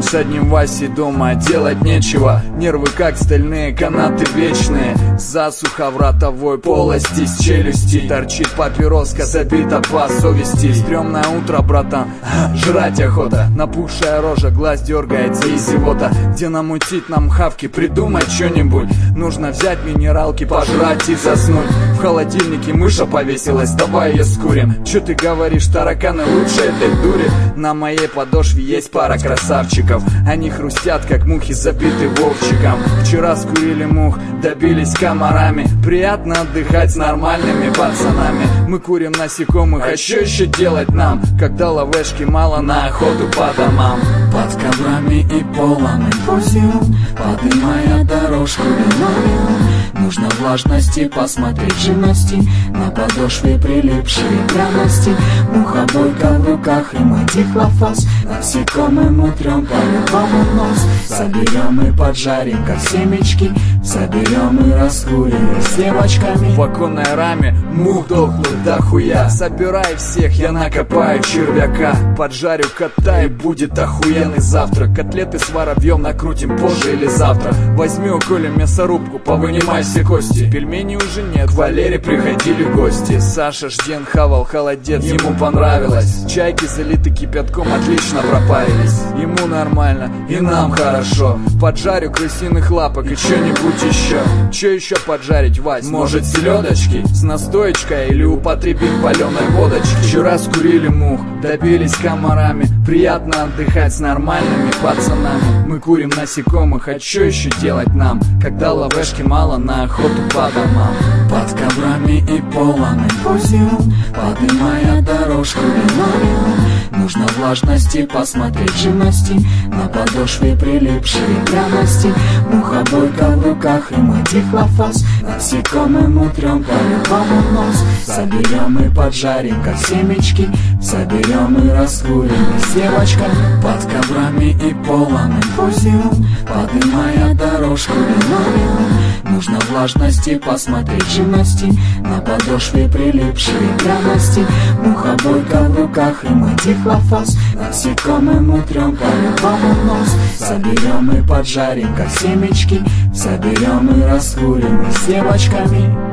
с одним Васей дома делать нечего. Нервы как стальные канаты вечные. Засуха в ротовой полости, с челюсти торчит папироска, забита по совести. Стремное утро, братан, жрать охота. Напухшая рожа, глаз дергается и зевота. Где намутить нам хавки, придумать что-нибудь. Нужно взять минералки, пожрать и заснуть. В холодильнике мыша повесилась, давай ее скурим. Че ты говоришь, тараканы лучше этой дури? На моей подошве есть пара красавчиков. Они хрустят, как мухи, забиты вовчиком. Вчера скурили мух, добились комарами. Приятно отдыхать с нормальными пацанами. Мы курим насекомых, а что еще делать нам, когда лавешки мало на охоту по домам? Под коврами и полом инфузион, поднимая дорожку линолеум. Нужно влажности, посмотреть живности, на подошве прилипшие пряности. Мухобойка в руках и мы дихлофос. Насекомым утрем по-любому нос. Соберем и поджарим, как семечки. Соберем и раскурим с девочками. В оконной раме мух дохлых дохуя. Собирай всех, я накопаю червяка. Поджарю кота и будет охуенный завтрак. Котлеты с воробьем накрутим позже или завтра. Возьми у Коли мясорубку, повынимай все кости. Пельменей уже нет, к Валере приходили гости. Саша Жден хавал холодец, ему понравилось. Чайки залиты кипятком, отлично пропарились. Ему нормально, и нам хорошо. Поджарю крысиных лапок и что-нибудь еще. Че еще поджарить, Вась? Может, селедочки с настоечкой или употребить паленой водочки? Вчера скурили мух, добились комарами. Приятно отдыхать с нормальными пацанами. Мы курим насекомых, а че еще делать нам, когда лавешки мало на охоту по домам? Под коврами и полом инфузион, поднимая дорожку линолеум. Нужно влажности, посмотреть живности, на подошве прилипшие пряности. Мухобойка в руках и мы дихлофос. Насекомым утрем по-любому нос. Соберем и поджарим, как семечки. Соберем и раскурим с девочками. Под коврами и полом инфузион, поднимая дорожку линолеум. Нужно влажности, посмотреть живности, на подошве прилипшие пряности. Мухобойка в руках и мы дихлофос. Насекомым утрем по-любому нос. Соберем и поджарим, как семечки. Соберем и раскурим с девочками.